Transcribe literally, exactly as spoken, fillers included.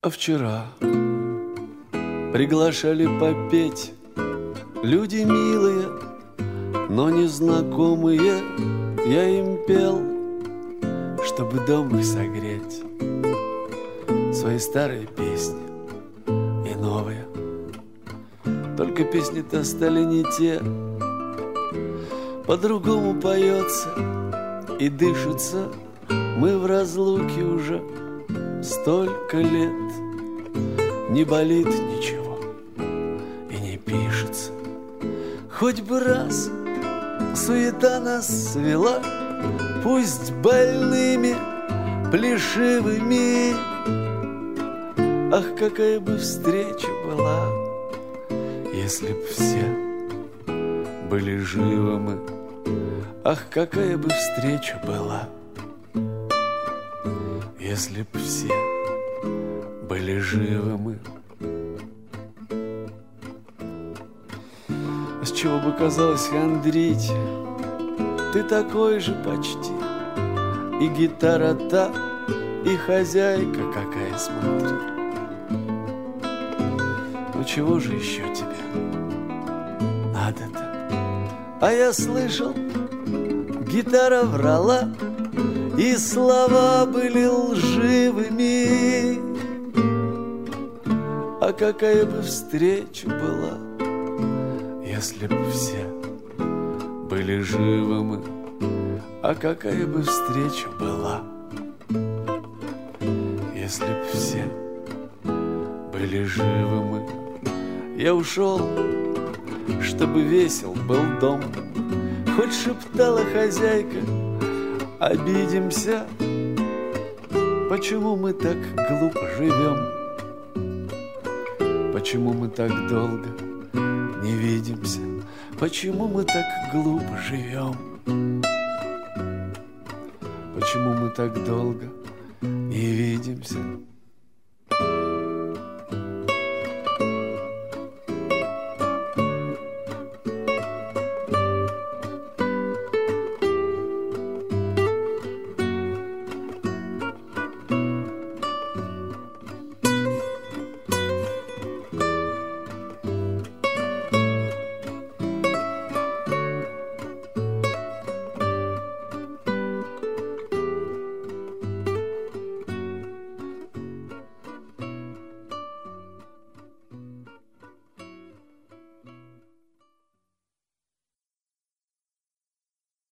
А вчера приглашали попеть люди милые, но незнакомые. Я им пел, чтобы дом их согреть, свои старые песни и новые. Только песни-то стали не те, по-другому поется и дышится. Мы в разлуке уже столько лет. Не болит ничего и не пишется. Хоть бы раз суета нас свела, пусть больными, плешивыми. Ах, какая бы встреча была, если б все были живы мы. Ах, какая бы встреча была, если б все были живы мы. С чего бы казалось хандрить? Ты такой же почти. И гитара та, и хозяйка какая, смотри. Ну чего же еще тебе надо-то? А я слышал, гитара врала, и слова были лживыми. А какая бы встреча была, если б все были живы мы. А какая бы встреча была, если б все были живы мы. Я ушел, чтобы весел был дом. Хоть шептала хозяйка, обидимся. Почему мы так глупо живем? Почему мы так долго не видимся? Почему мы так глупо живем? Почему мы так долго не видимся?